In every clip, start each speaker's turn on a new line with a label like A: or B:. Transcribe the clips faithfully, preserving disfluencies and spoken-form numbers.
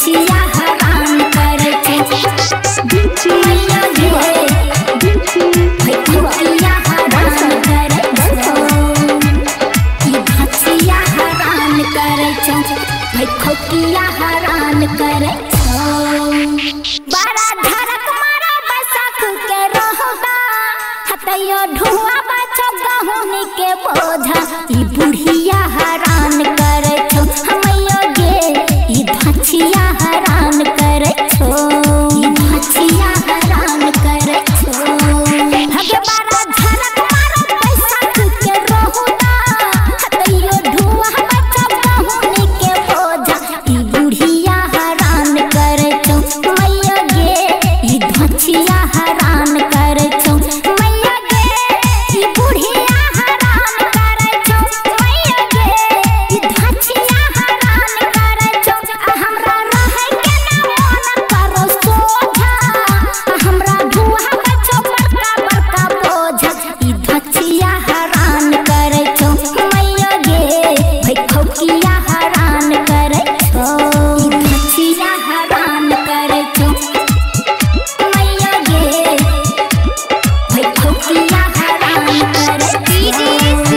A: भछिया हरान करे छौ मैया गे भाई खोकिया हरान करे छौ ई भछिया हरान करे छौ भाई खोकिया हरान करे छौ बड़ा धड़क मारा बसक के रहबा हतैयो ढुआ बचो गहुनी के बोझा ई बुढ़िया हरान करे छौ हमैया गे ई भछिया हरान करे छौ ई भछिया हरान करे छौ हगे बड़ा धड़क मारा बसक के रहबा हतैयो ढुआ बचो गहुनी के बोझा ई बुढ़िया हरान करे छौ मैया गे ई भछिया हरान करे छौ मैया गे ई बुढ़िया हरान करे छौ मैया गे ई भछिया हरान करे छौ हमरा रहे के ना मन करो सोझा हमरा ढुआ बचो बड़का बड़का बोझा ई भछिया हरान करे छौ मैया गे भाई खोकिया हरान करे छौ ई भछिया हरान करे छौ मैया गे भाई खोकिया हरान करे छौ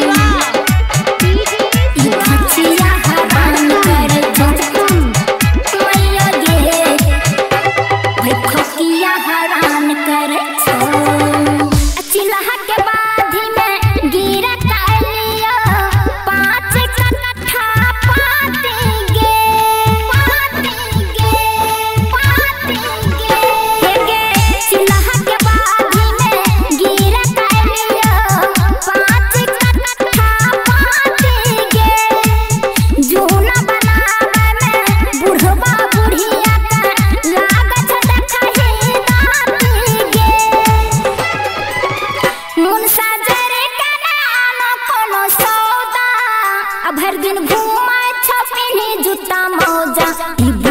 A: ई भछिया हरान करे छौ मैया गे भाई खोकिया हरान करे छौ चिल्हा के बाधी में गिरा कालिया पांच कट्ठा पाती गे पाती गे पाती गे हे गे चिल्हा के बाधी में गिरा कालिया पांच कट्ठा पाती गे जूना बनावे में बुढ़वा बुढ़िया का लागत देखहि दाती गे मुनसा जरे के नाम कोनो सौदा अब हर दिन घूमै छ पिन्ही जूता मौजा ई